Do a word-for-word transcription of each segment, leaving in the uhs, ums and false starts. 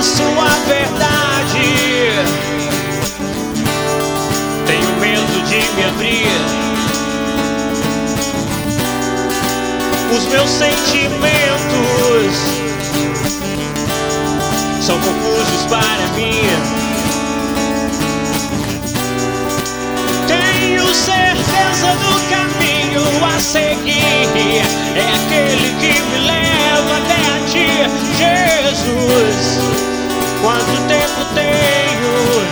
Conheço a verdade, tenho medo de me abrir. Os meus sentimentos são confusos para mim. Tenho certeza do caminho a seguir, é aquele que me leva até a ti, Jesus. Quanto tempo tenho?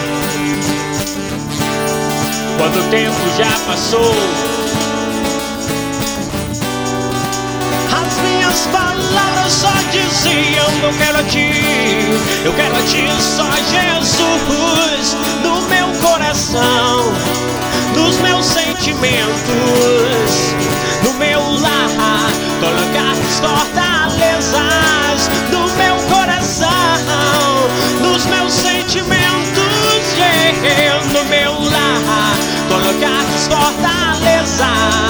Quanto tempo já passou? As minhas palavras só diziam: eu quero a ti, eu quero a ti, só Jesus. No meu coração, dos meus sentimentos, no meu lar, colocar fortalezas. No meu coração, dos meus sentimentos, yeah, no meu lar, colocar fortalezas.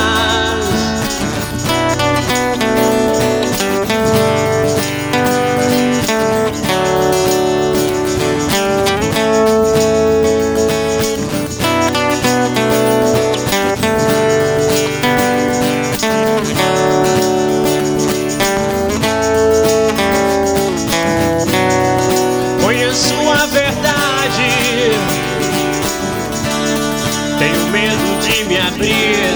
Conheço a verdade, tenho medo de me abrir.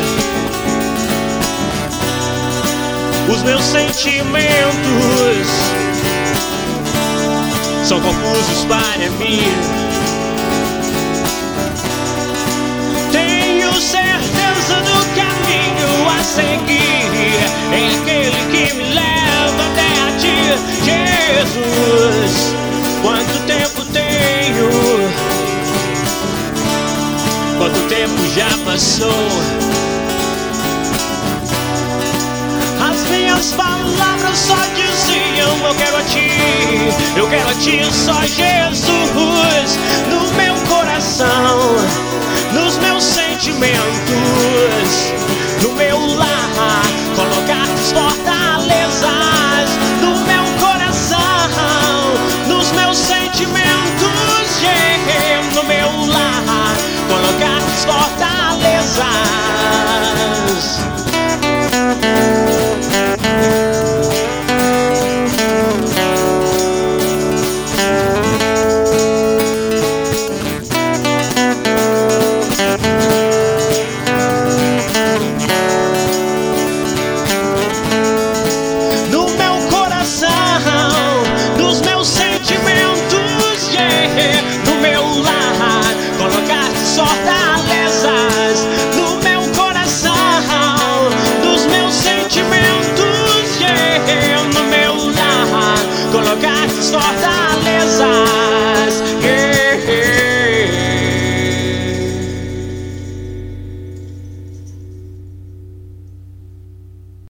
Os meus sentimentos são confusos para mim. Tenho certeza do caminho a seguir, é aquele que me leva até a ti, Jesus. Quanto tempo tenho? Quanto tempo já passou? As minhas palavras só diziam: eu quero a ti, eu quero a ti, só Jesus.